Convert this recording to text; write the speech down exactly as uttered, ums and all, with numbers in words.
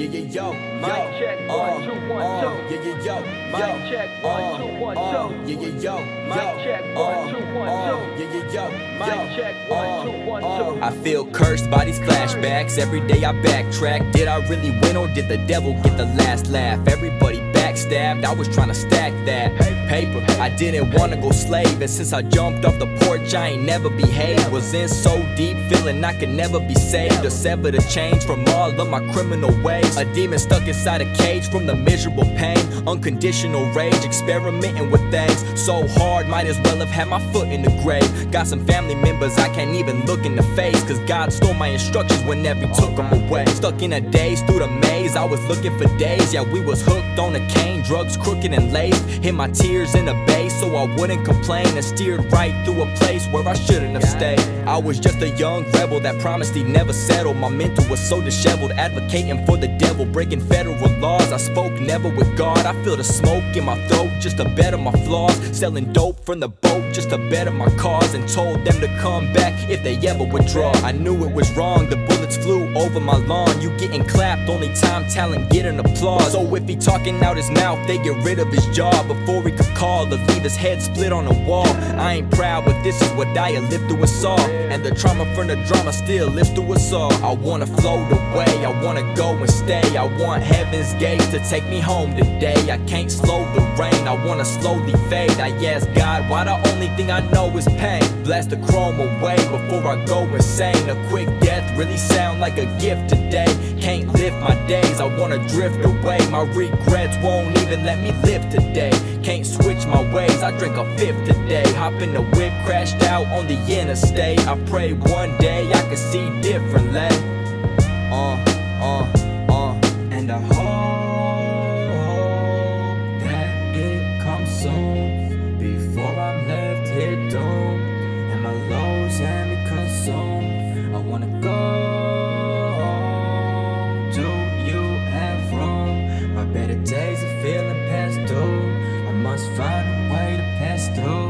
yeah, yeah, yo, Mic yo, check, uh, one, two, one, uh, two. yeah, yeah, yo, Mic yo, check, uh, one, two, one, uh, two. yeah, yeah, yo, Mic yo, check, uh, one, two, one, uh, two. yeah, yeah, yo, Mic yo, check, one, uh, two, one, uh. two. I feel cursed by these flashbacks. Every day I backtrack. Did I really win or did the devil get the last laugh? Everybody backstabbed. I was trying to stack that paper. I didn't wanna go slave, and since I jumped off the porch, I ain't never behaved. Was in so deep, feeling I could never be saved or sever the change from all of my criminal ways. A demon stuck inside a cage from the miserable pain, unconditional rage, experimenting with things so hard, might as well have had my foot in the grave. Got some family members I can't even look in the face, cause God stole my instructions whenever he took them away. Stuck in a daze through the maze, I was looking for days. Yeah, we was hooked on the cane, drugs crooked and laced. Hid my tears in a base so I wouldn't complain, and steered right through a place where I shouldn't have stayed. I was just a young rebel that promised he'd never settle. My mental was so disheveled, advocating for the devil, breaking federal laws. I spoke never with God. I feel the smoke in my throat just to better my flaws. Selling dope from the boat just to better my cause, and told them to come back if they ever withdraw. I knew it was wrong, the bullets flew over my lawn. You getting clapped, only time talent getting applause. So if he talking out his mouth, they get rid of his jaw before he could call or leave his head split on a wall. I ain't proud, but this is what I lived through us all, and the trauma from the drama still lives through us all. I wanna float away, I wanna go and stay. I want heaven's gates to take me home today. I can't slow the rain, I wanna slowly fade. I ask God why the only thing I know is pain. Blast the chrome away before I go insane. A quick death really sound like a gift today. Can't live my days, I wanna drift away. My regrets won't even let me live today. Can't switch my ways, I drink a fifth today. Hop in the whip, crashed out on the interstate. I pray one day I can see differently. Uh, uh, uh. And I hope that it comes soon, before I'm left here doomed, and my lows have me consumed. I wanna go. Do you have room? My better days are feeling past due. I must find a way to pass through.